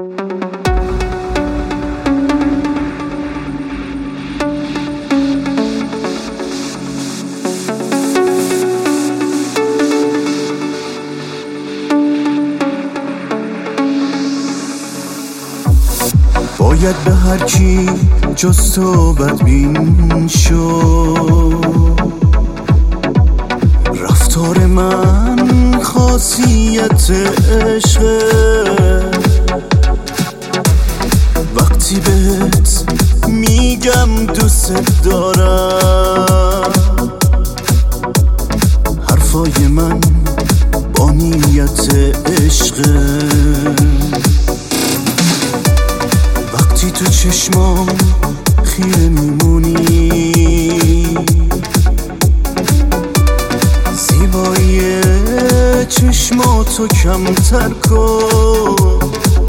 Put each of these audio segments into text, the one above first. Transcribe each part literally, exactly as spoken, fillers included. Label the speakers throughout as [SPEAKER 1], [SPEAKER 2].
[SPEAKER 1] باید به هر کی جز تو بدبین شد. رفتار من خاصیت عشقه، وقتی بهت میگم دوست دارم، حرفای من با نیت عشقه. وقتی تو چشمام خیره میمونی، زیبایی چشماتو کمتر کن.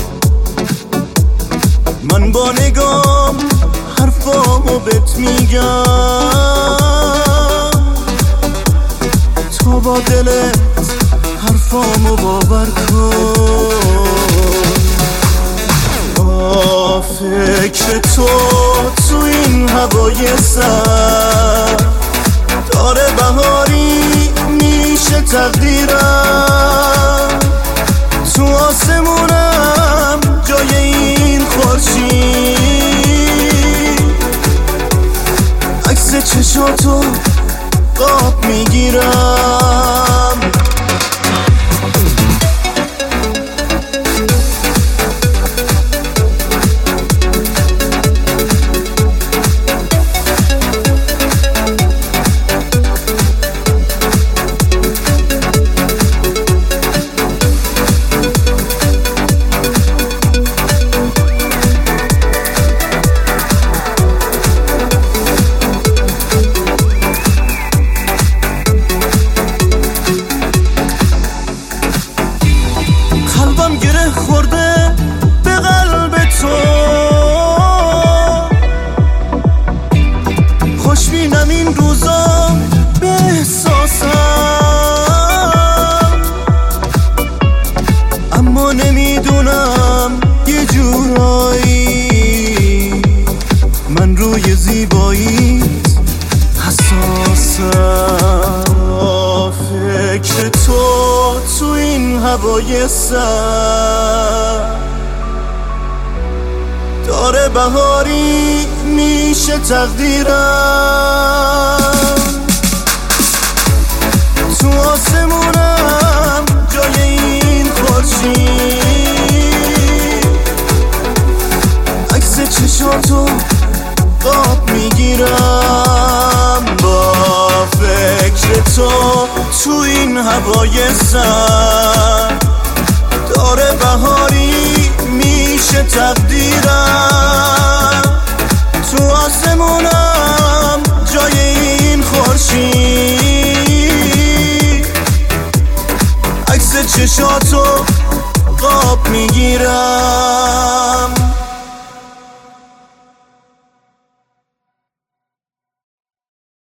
[SPEAKER 1] من با نگام حرفامو بهت میگم، تو با دلت حرفامو باور کن. فکر تو تو این هوای سرد داره بهاری میشه تقدیرم. تو آسمونم جای این خورشید، عکس چشاتو قاب میگیرم. قلبم گره خورده به قلب تو، خوشبینم این روزا به احساسم، اما نمیدونم یه جورایی من روی زیباییت حساسم. فکر تو تو این هوای سرد داره بهاری میشه تقدیرم. تو آسمونم جای این خورشید، عکس چشاتو قاب میگیرم. با فکر تو تو این هوای سرد داره بهاری میشه تقدیرم. تو آسمونم جای این خورشید، عکس چشاتو قاب میگیرم.